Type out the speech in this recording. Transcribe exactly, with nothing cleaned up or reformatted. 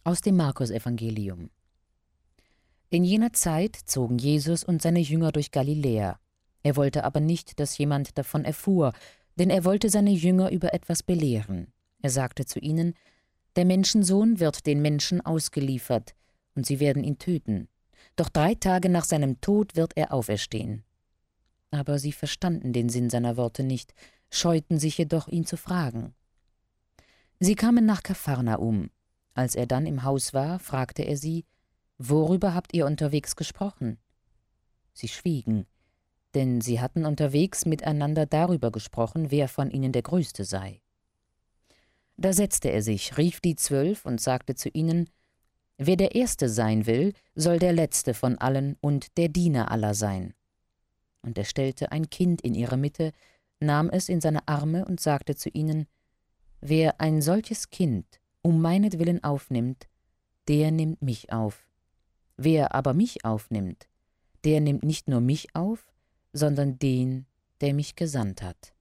Aus dem Markusevangelium. In jener Zeit zogen Jesus und seine Jünger durch Galiläa. Er wollte aber nicht, dass jemand davon erfuhr, denn er wollte seine Jünger über etwas belehren. Er sagte zu ihnen: Der Menschensohn wird den Menschen ausgeliefert, und sie werden ihn töten. Doch drei Tage nach seinem Tod wird er auferstehen. Aber sie verstanden den Sinn seiner Worte nicht, scheuten sich jedoch, ihn zu fragen. Sie kamen nach Kapharnaum. Als er dann im Haus war, fragte er sie: Worüber habt ihr unterwegs gesprochen? Sie schwiegen, denn sie hatten unterwegs miteinander darüber gesprochen, wer von ihnen der Größte sei. Da setzte er sich, rief die Zwölf und sagte zu ihnen: Wer der Erste sein will, soll der Letzte von allen und der Diener aller sein. Und er stellte ein Kind in ihre Mitte, nahm es in seine Arme und sagte zu ihnen: Wer ein solches Kind um meinetwillen aufnimmt, der nimmt mich auf. Wer aber mich aufnimmt, der nimmt nicht nur mich auf, sondern den, der mich gesandt hat.